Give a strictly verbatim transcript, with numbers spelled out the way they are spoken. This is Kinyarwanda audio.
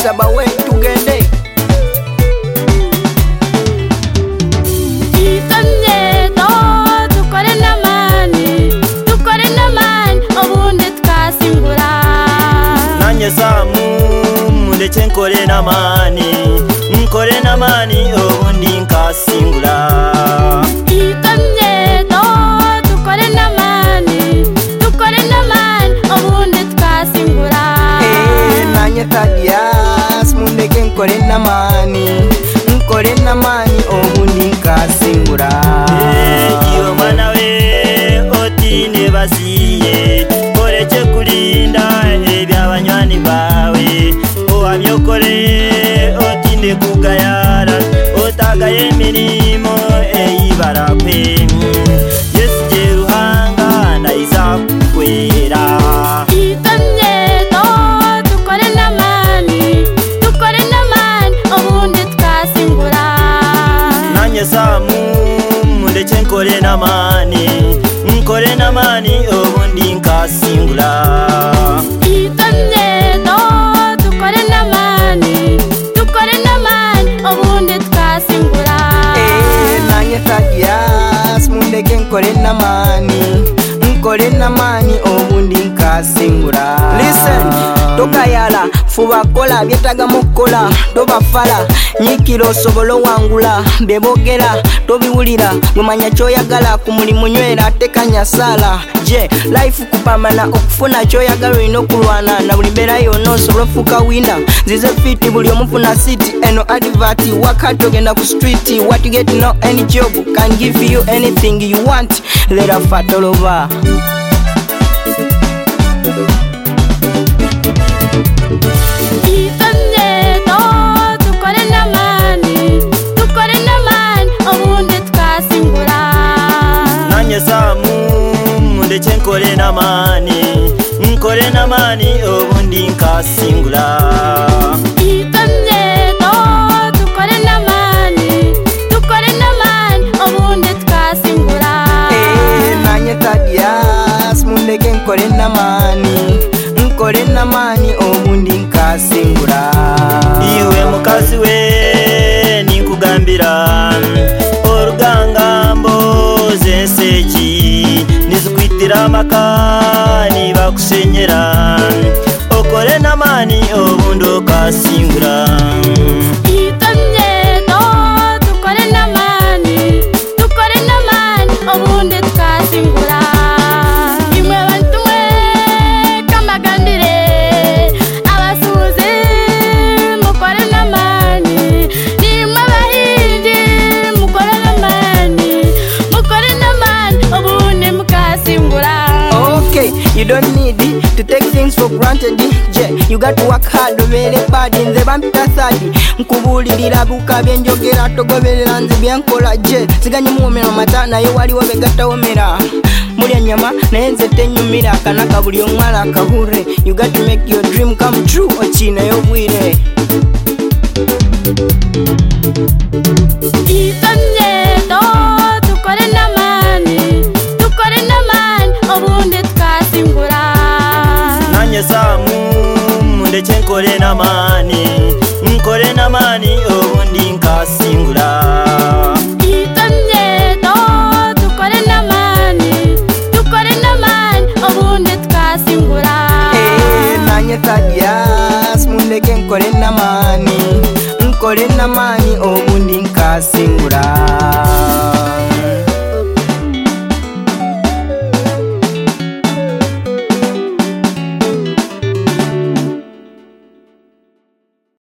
saba we tugende. Itonye to tukore namani, tukore namani obundi tukasingura. Nanye samu mundeke nkore namani, nkore namani obundi nkasingura. Itonye to tukore namani, tukore namani obundi tukasingura. Eh, nanye Thaddeus mundeke nkore namani, nkore namani obundi nkasingura. Eh, iyo mwana we otine basiye, koreke kulinda eby'abanywani bawe. Owabyokore otinde kugayara, otagaye emirimo eyibara kwemi. Yesu je ruhanga naiza kukwera. Itonye to tukore namani, tukore namani obundi tukasingura. Nanye samu mundeke nkore namani, nkore namani obundi nkasingura. Itonye to tukore namani, tukore namani obundi tukasingura. Eh, nanye Thaddeus mundeke nkore namani, nkore namani obundi nkasingura. Listen, tokayala fuba kola byetaga mukola, tobafala nyikiro osobola wangula bebogera tobiwulira ngumanya kyoyagala ku mulimu nywera tekanya sala. Je life kupamana okufuna kyoyagala olina okulwana na buli mbeera yonna osobola ofuuka winda. Nzize fiti buli omufuna city eno advert waka togenda ku street. What you get to know any job can give you anything you want. Let a fat all over. Itonye to tukore namani, tukore namani obundi tukasingura. Nanye samu mundeke nkore namani, nkore namani obundi nkasingura. Itonye to tukore namani, tukore namani obundi tukasingura. Eh, nanye Thaddeus mundeke nkore namani, nkore namani obundi nkasingura. Iwe mukazi we ninkugambira, orugangambo zenseki nizikwitira amaka nibakusenyera. Okore namani obundi okasingura. Itonye to tukore namani, tukore namani obundi tukasingura. Imwe bantu mwe kamagandire abasuuzi mukore namani, nimwe bahindi mukore namani, mukore namani obundi mukasingura. Okay, you don't need to take things for granted. Je, you got to work hard obere bad nze bampita thadi nkubulirira buka byenjogera togoberera nze byenkola. Je siganye muwomera mata naye waliwo begatawomera. Mulya nyama naye nze tenyumira akanaka buli omwala akahure. You got to make your dream come true okinayo bwire. Itonye to tukore namani, tukore namani obundi tukasingura. Nanye samu mundeke nkore namani, nkore namani obundi nkasingura. Itonye to tukore namani, tukore namani obundi tukasingura. Eh, nanye Thaddeus mundeke nkore namani, nkore namani obundi nkasingura.